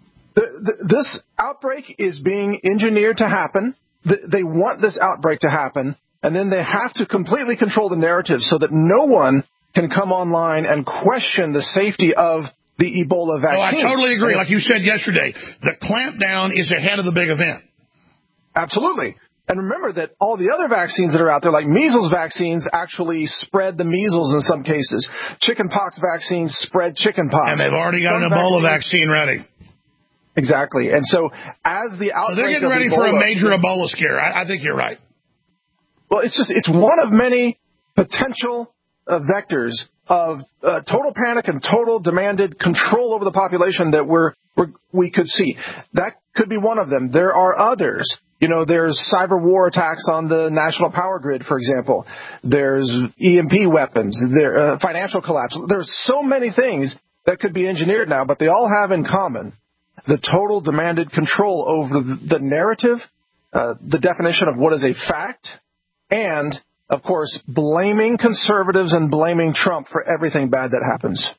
This outbreak is being engineered to happen. They want this outbreak to happen. And then they have to completely control the narrative so that no one can come online and question the safety of the Ebola vaccine. Oh, I totally agree. Like you said yesterday, the clampdown is ahead of the big event. Absolutely. And remember that all the other vaccines that are out there, like measles vaccines, actually spread the measles in some cases. Chickenpox vaccines spread chickenpox. And they've already got an Ebola vaccine ready. Exactly. And so as the outbreak they're getting ready for a major Ebola scare. I think you're right. Well, it's one of many potential vectors of total panic and total demanded control over the population that we could see. That could be one of them. There are others. There's cyber war attacks on the national power grid, for example. There's EMP weapons. Financial collapse. There's so many things that could be engineered now, but they all have in common the total demanded control over the narrative, the definition of what is a fact, and, of course, blaming conservatives and blaming Trump for everything bad that happens.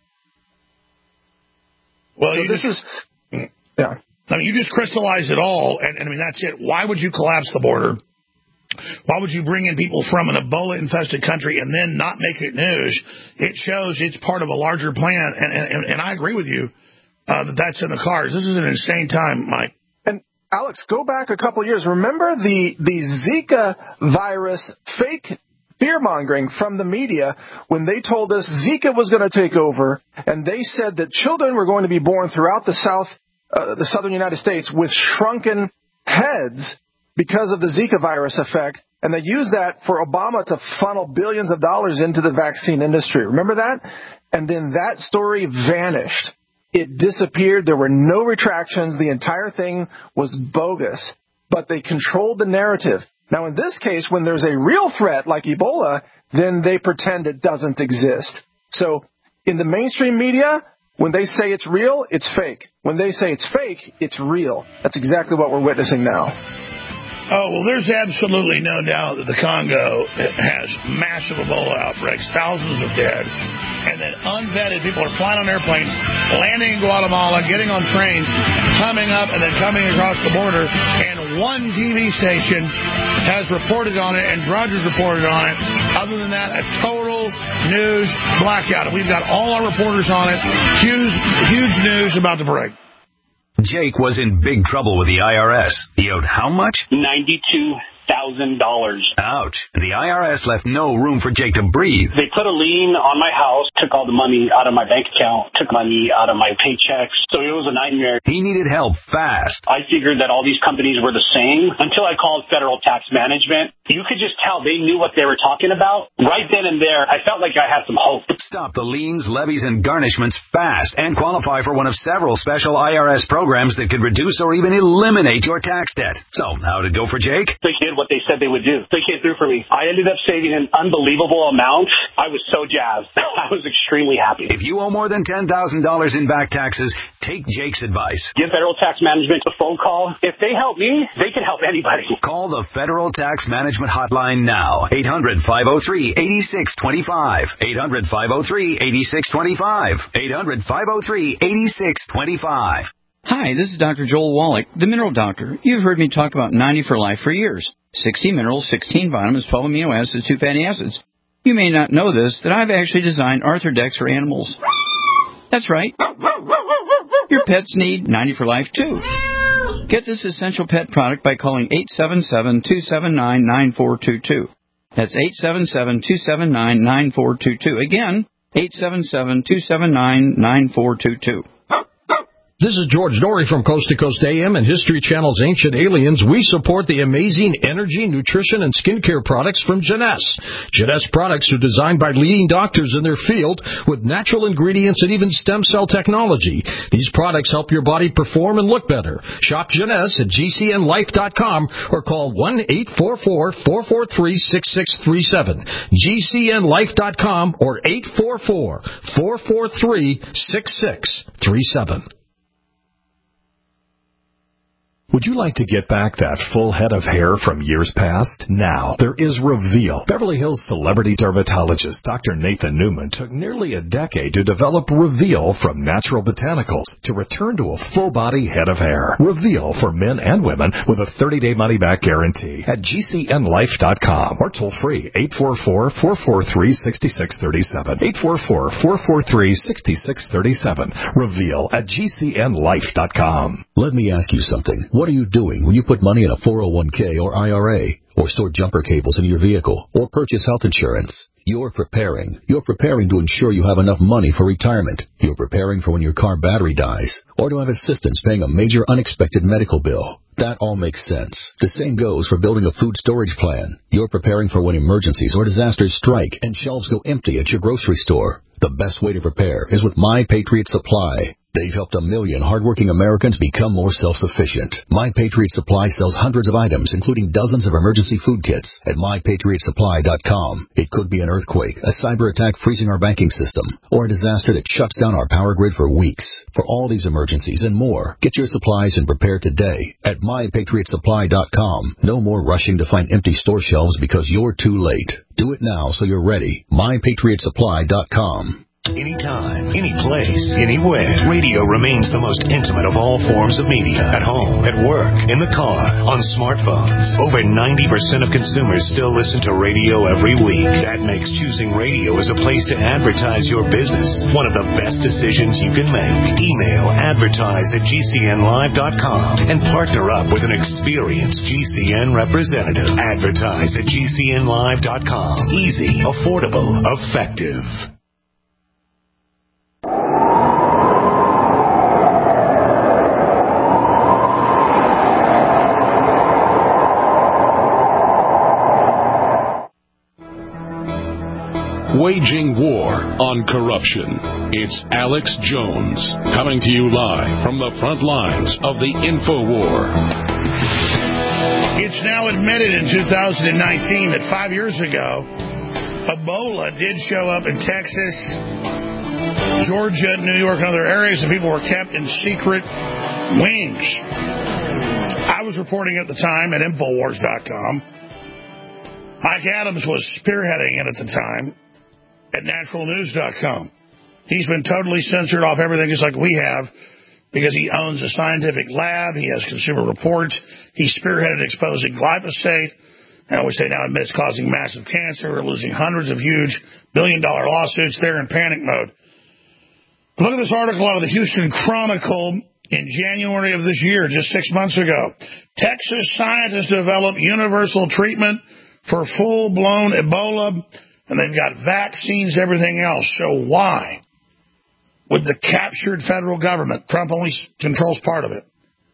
Well, you just crystallized it all, and I mean, that's it. Why would you collapse the border? Why would you bring in people from an Ebola-infested country and then not make it news? It shows it's part of a larger plan, and I agree with you that's in the cards. This is an insane time, Mike. Alex, go back a couple of years. Remember the Zika virus fake fear-mongering from the media when they told us Zika was going to take over, and they said that children were going to be born throughout the southern United States with shrunken heads because of the Zika virus effect, and they used that for Obama to funnel billions of dollars into the vaccine industry. Remember that? And then that story vanished. It disappeared. There were no retractions. The entire thing was bogus, but they controlled the narrative. Now, in this case, when there's a real threat like Ebola, then they pretend it doesn't exist. So in the mainstream media, when they say it's real, it's fake. When they say it's fake, it's real. That's exactly what we're witnessing now. Oh, well, there's absolutely no doubt that the Congo has massive Ebola outbreaks, thousands of dead, and that unvetted people are flying on airplanes, landing in Guatemala, getting on trains, coming up, and then coming across the border, and one TV station has reported on it, and Drudge's reported on it. Other than that, a total news blackout. We've got all our reporters on it. Huge news about to break. Jake was in big trouble with the IRS. He owed how much? $92,000. Ouch. The IRS left no room for Jake to breathe. They put a lien on my house, took all the money out of my bank account, took money out of my paychecks. So it was a nightmare. He needed help fast. I figured that all these companies were the same until I called Federal Tax Management. You could just tell they knew what they were talking about. Right then and there, I felt like I had some hope. Stop the liens, levies, and garnishments fast and qualify for one of several special IRS programs that could reduce or even eliminate your tax debt. So, how'd it go for Jake? They did what they said they would do. They came through for me. I ended up saving an unbelievable amount. I was so jazzed. I was extremely happy. If you owe more than $10,000 in back taxes, take Jake's advice. Give Federal Tax Management a phone call. If they help me, they can help anybody. Call the Federal Tax Management Hotline now. 800-503-8625. 800-503-8625. 800-503-8625. Hi, this is Dr. Joel Wallach, the Mineral Doctor. You've heard me talk about 90 for Life for years. 60 minerals, 16 vitamins, 12 amino acids, 2 fatty acids. You may not know this, that I've actually designed Arthrodex for animals. That's right. Your pets need 90 for Life, too. Get this essential pet product by calling 877-279-9422. That's 877-279-9422. Again, 877-279-9422. This is George Dory from Coast to Coast AM and History Channel's Ancient Aliens. We support the amazing energy, nutrition, and skincare products from Jeunesse. Jeunesse products are designed by leading doctors in their field with natural ingredients and even stem cell technology. These products help your body perform and look better. Shop Jeunesse at GCNlife.com or call 1-844-443-6637. GCNlife.com or 844-443-6637. Would you like to get back that full head of hair from years past? Now, there is Reveal. Beverly Hills celebrity dermatologist Dr. Nathan Newman took nearly a decade to develop Reveal from natural botanicals to return to a full-body head of hair. Reveal for men and women with a 30-day money-back guarantee at GCNlife.com or toll-free 844-443-6637. 844-443-6637. Reveal at GCNlife.com. Let me ask you something. What are you doing when you put money in a 401k or IRA, or store jumper cables in your vehicle, or purchase health insurance? You're preparing. You're preparing to ensure you have enough money for retirement. You're preparing for when your car battery dies, or to have assistance paying a major unexpected medical bill. That all makes sense. The same goes for building a food storage plan. You're preparing for when emergencies or disasters strike and shelves go empty at your grocery store. The best way to prepare is with My Patriot Supply. They've helped 1 million hardworking Americans become more self-sufficient. My Patriot Supply sells hundreds of items, including dozens of emergency food kits at MyPatriotSupply.com. It could be an earthquake, a cyber attack freezing our banking system, or a disaster that shuts down our power grid for weeks. For all these emergencies and more, get your supplies and prepare today at MyPatriotSupply.com. No more rushing to find empty store shelves because you're too late. Do it now so you're ready. MyPatriotSupply.com. Anytime, any place, anywhere. Radio remains the most intimate of all forms of media. At home, at work, in the car, on smartphones. Over 90% of consumers still listen to radio every week. That makes choosing radio as a place to advertise your business one of the best decisions you can make. Email advertise@GCNlive.com and partner up with an experienced GCN representative. Advertise@GCNlive.com. Easy, affordable, effective. Waging war on corruption. It's Alex Jones coming to you live from the front lines of the InfoWar. It's now admitted in 2019 that 5 years ago, Ebola did show up in Texas, Georgia, New York, and other areas, and people were kept in secret wings. I was reporting at the time at Infowars.com. Mike Adams was spearheading it at the time at naturalnews.com. He's been totally censored off everything just like we have because he owns a scientific lab. He has Consumer Reports. He spearheaded exposing glyphosate, which they now admit is causing massive cancer. We're losing hundreds of huge billion-dollar lawsuits. They're in panic mode. Look at this article out of the Houston Chronicle in January of this year, just 6 months ago. Texas scientists develop universal treatment for full-blown Ebola, and they've got vaccines, everything else. So why would the captured federal government, Trump only controls part of it,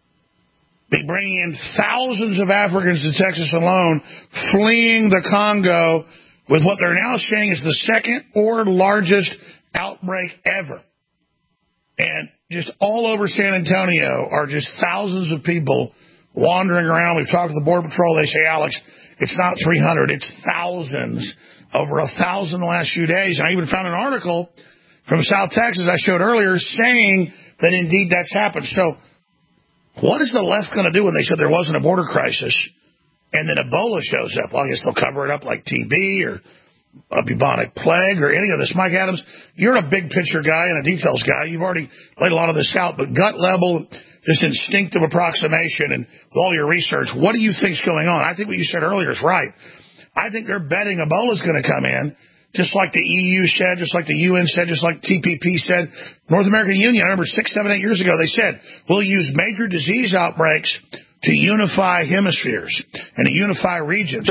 be bringing in thousands of Africans to Texas alone, fleeing the Congo with what they're now saying is the second or largest outbreak ever? And just all over San Antonio are just thousands of people wandering around. We've talked to the Border Patrol. They say, Alex, it's not 300, it's thousands. Over 1,000 the last few days. I even found an article from South Texas I showed earlier saying that indeed that's happened. So what is the left going to do when they said there wasn't a border crisis and then Ebola shows up? Well, I guess they'll cover it up like TB or a bubonic plague or any of this. Mike Adams, you're a big picture guy and a details guy. You've already laid a lot of this out, but gut level, just instinctive approximation and with all your research, what do you think's going on? I think what you said earlier is right. I think they're betting Ebola's going to come in just like the EU said, just like the UN said, just like TPP said. North American Union, I remember 6, 7, 8 years ago, they said, we'll use major disease outbreaks to unify hemispheres and to unify regions.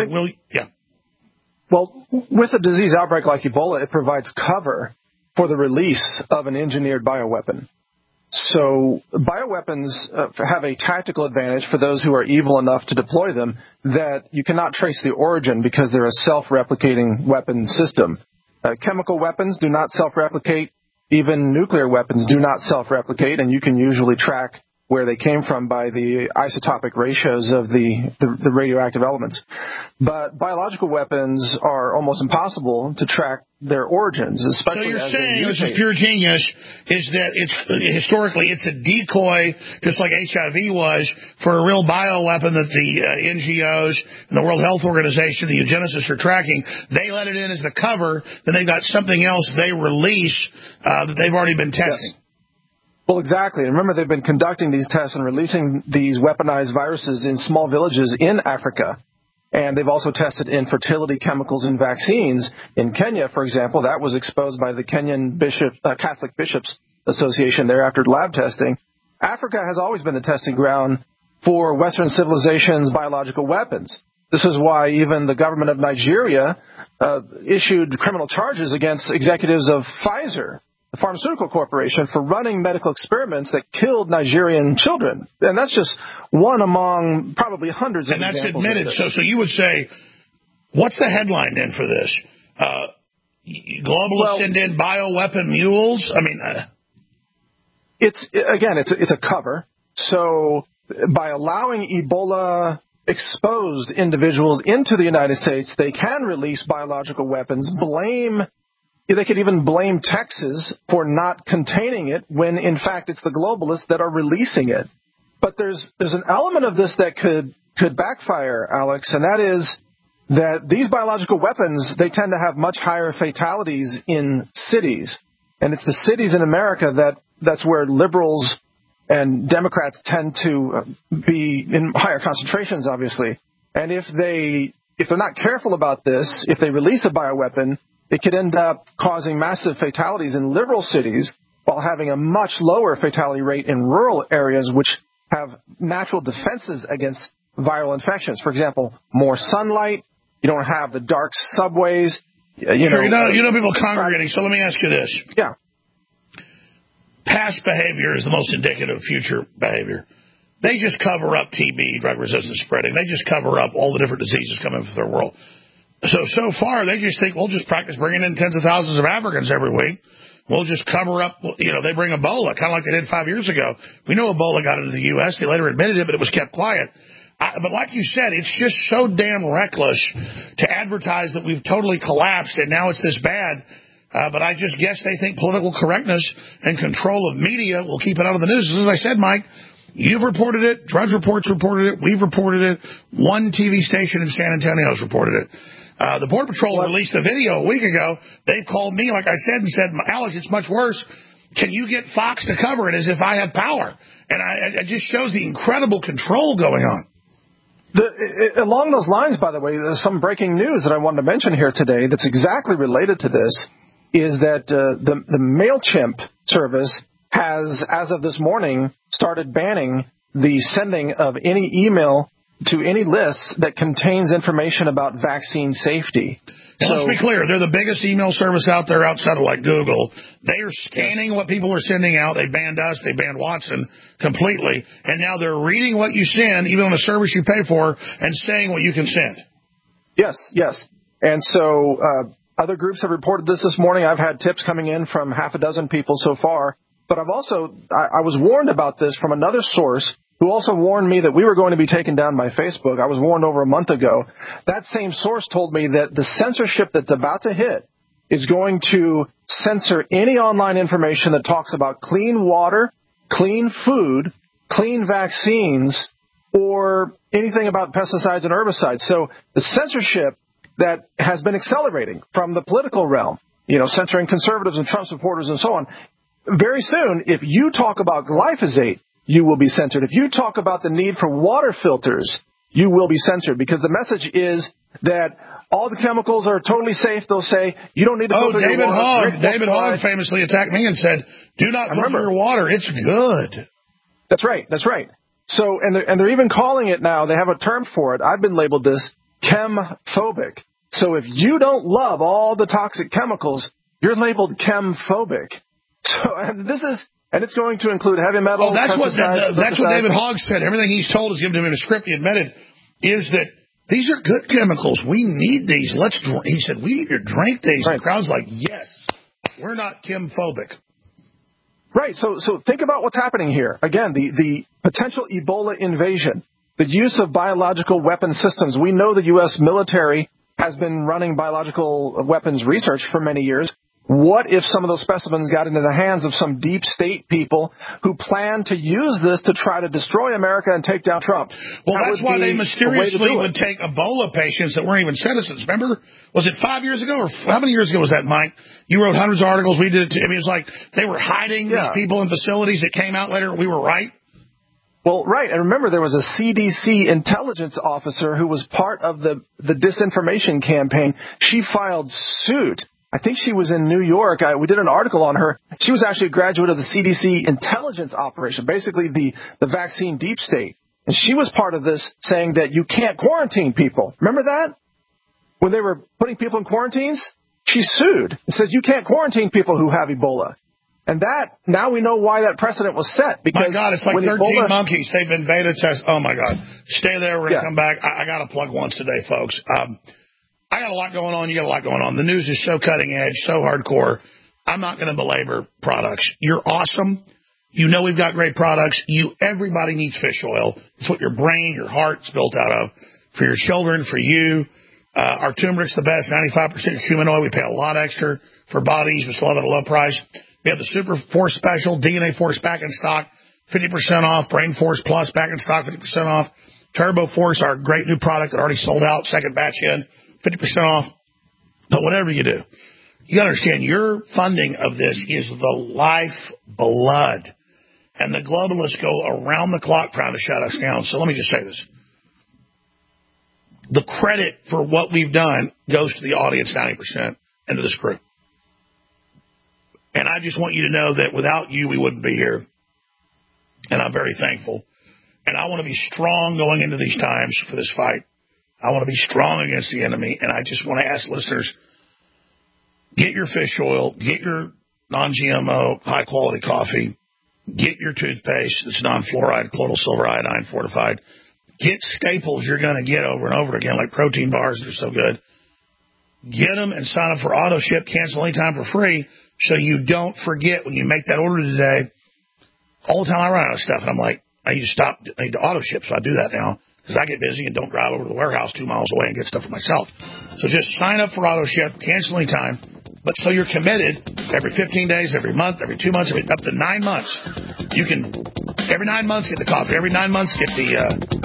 Well, with a disease outbreak like Ebola, it provides cover for the release of an engineered bioweapon. So bioweapons have a tactical advantage for those who are evil enough to deploy them that you cannot trace the origin because they're a self-replicating weapon system. Chemical weapons do not self-replicate. Even nuclear weapons do not self-replicate, and you can usually track where they came from by the isotopic ratios of the radioactive elements. But biological weapons are almost impossible to track their origins, especially. So you're saying, this is pure genius, is that historically it's a decoy, just like HIV was, for a real bioweapon that the NGOs and the World Health Organization, the eugenicists are tracking. They let it in as the cover, then they've got something else they release that they've already been testing. Yes. Well, exactly. And remember, they've been conducting these tests and releasing these weaponized viruses in small villages in Africa. And they've also tested infertility chemicals in vaccines. In Kenya, for example, that was exposed by the Kenyan Catholic Bishops Association there after lab testing. Africa has always been the testing ground for Western civilization's biological weapons. This is why even the government of Nigeria issued criminal charges against executives of Pfizer, the pharmaceutical corporation, for running medical experiments that killed Nigerian children. And that's just one among probably hundreds of examples. And that's admitted. So you would say, what's the headline then for this? Globalists send in bioweapon mules? I mean... It's a cover. So by allowing Ebola exposed individuals into the United States, they can release biological weapons, They could even blame Texas for not containing it when, in fact, it's the globalists that are releasing it. But there's an element of this that could backfire, Alex, and that is that these biological weapons, they tend to have much higher fatalities in cities. And it's the cities in America that's where liberals and Democrats tend to be in higher concentrations, obviously. And if they're not careful about this, if they release a bioweapon, it could end up causing massive fatalities in liberal cities while having a much lower fatality rate in rural areas which have natural defenses against viral infections. For example, more sunlight. You don't have the dark subways. You know people congregating. So let me ask you this. Yeah. Past behavior is the most indicative of future behavior. They just cover up TB, drug resistance spreading. They just cover up all the different diseases coming from their world. So far, they just think, we'll just practice bringing in tens of thousands of Africans every week. We'll just cover up, they bring Ebola, kind of like they did 5 years ago. We know Ebola got into the U.S. They later admitted it, but it was kept quiet. But like you said, it's just so damn reckless to advertise that we've totally collapsed and now it's this bad. But I just guess they think political correctness and control of media will keep it out of the news. As I said, Mike, you've reported it. Drudge Report's reported it. We've reported it. One TV station in San Antonio has reported it. The Border Patrol released a video a week ago. They called me, like I said, and said, Alex, it's much worse. Can you get Fox to cover it as if I have power? And it just shows the incredible control going on. Along those lines, by the way, there's some breaking news that I wanted to mention here today that's exactly related to this, is that the MailChimp service has, as of this morning, started banning the sending of any email to any list that contains information about vaccine safety. So, let's be clear, they're the biggest email service out there outside of like Google. They are scanning what people are sending out. They banned us. They banned Watson completely. And now they're reading what you send, even on a service you pay for, and saying what you can send. Yes. And so other groups have reported this morning. I've had tips coming in from half a dozen people so far. But I've also, I was warned about this from another source who also warned me that we were going to be taken down by Facebook. I was warned over a month ago. That same source told me that the censorship that's about to hit is going to censor any online information that talks about clean water, clean food, clean vaccines, or anything about pesticides and herbicides. So the censorship that has been accelerating from the political realm, censoring conservatives and Trump supporters and so on, very soon, if you talk about glyphosate, you will be censored. If you talk about the need for water filters, you will be censored, because the message is that all the chemicals are totally safe. They'll say, you don't need to filter your water. David Hogg famously attacked me and said, do not filter your water. It's good. That's right. So, and they're even calling it now, they have a term for it. I've been labeled this chemphobic. So if you don't love all the toxic chemicals, you're labeled chemphobic. So, and it's going to include heavy metals. Oh, that's what David Hogg said. Everything he's told is given to him in a script. He admitted is that these are good chemicals. We need these. He said, we need to drink these. Right. The crowd's like, yes, we're not chemphobic. Right. So think about what's happening here. Again, the potential Ebola invasion, the use of biological weapon systems. We know the U.S. military has been running biological weapons research for many years. What if some of those specimens got into the hands of some deep state people who plan to use this to try to destroy America and take down Trump? Well, that's why they mysteriously would take Ebola patients that weren't even citizens. Remember? Was it 5 years ago? Or how many years ago was that, Mike? You wrote hundreds of articles. We did it. I mean, it was like they were hiding these people in facilities that came out later. We were right. Well, right. And remember, there was a CDC intelligence officer who was part of the disinformation campaign. She filed suit. I think she was in New York. We did an article on her. She was actually a graduate of the CDC intelligence operation, basically the vaccine deep state. And she was part of this, saying that you can't quarantine people. Remember that? When they were putting people in quarantines, she sued. It says you can't quarantine people who have Ebola. And now we know why that precedent was set. Because my God, it's like 13 monkeys. They've been beta tested. Oh, my God. Stay there. We're going to come back. I got to plug once today, folks. I got a lot going on. You got a lot going on. The news is so cutting edge, so hardcore. I'm not going to belabor products. You're awesome. You know we've got great products. Everybody needs fish oil. It's what your brain, your heart's built out of. For your children, for you. Our turmeric's the best, 95% human oil. We pay a lot extra for bodies. We still have it at a low price. We have the Super Force Special, DNA Force back in stock, 50% off. Brain Force Plus back in stock, 50% off. Turbo Force, our great new product that already sold out, second batch in, 50% off. But whatever you do, you got to understand your funding of this is the lifeblood. And the globalists go around the clock trying to shut us down. So let me just say this. The credit for what we've done goes to the audience 90% and to this crew. And I just want you to know that without you, we wouldn't be here. And I'm very thankful. And I want to be strong going into these times for this fight. I want to be strong against the enemy. And I just want to ask listeners, get your fish oil, get your non-GMO, high-quality coffee, get your toothpaste that's non-fluoride, colloidal silver iodine fortified. Get staples you're going to get over and over again, like protein bars that are so good. Get them and sign up for auto ship, cancel anytime for free, so you don't forget when you make that order today. All the time I run out of stuff, and I'm like, I need to auto ship, so I do that now, because I get busy and don't drive over to the warehouse 2 miles away and get stuff for myself. So just sign up for auto ship, cancel anytime, but so you're committed every 15 days, every month, every 2 months, up to 9 months. You can, every 9 months, get the coffee. Every 9 months, get the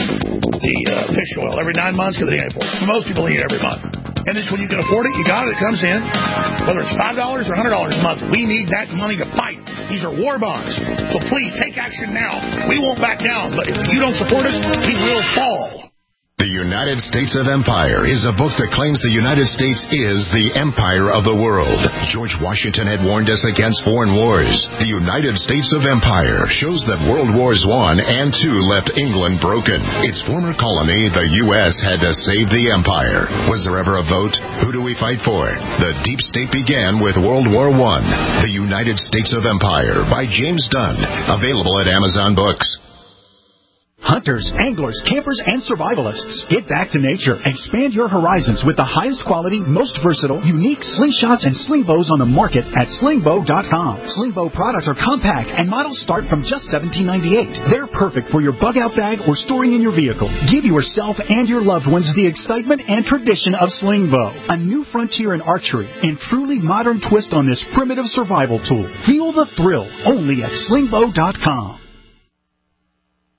fish oil. Every 9 months, get the DNA Force. Most people need it every month. And it's when you can afford it, you got it. It comes in. Whether it's $5 or $100 a month, we need that money to fight. These are war bonds. So please take action now. We won't back down. But if you don't support us, we will fall. The United States of Empire is a book that claims the United States is the empire of the world. George Washington had warned us against foreign wars. The United States of Empire shows that World Wars I and II left England broken. Its former colony, the U.S., had to save the empire. Was there ever a vote? Who do we fight for? The deep state began with World War I. The United States of Empire by James Dunn. Available at Amazon Books. Hunters, anglers, campers, and survivalists. Get back to nature. Expand your horizons with the highest quality, most versatile, unique slingshots and sling bows on the market at slingbow.com. Sling bow products are compact and models start from just $17.98. They're perfect for your bug out bag or storing in your vehicle. Give yourself and your loved ones the excitement and tradition of sling bow. A new frontier in archery and truly modern twist on this primitive survival tool. Feel the thrill only at slingbow.com.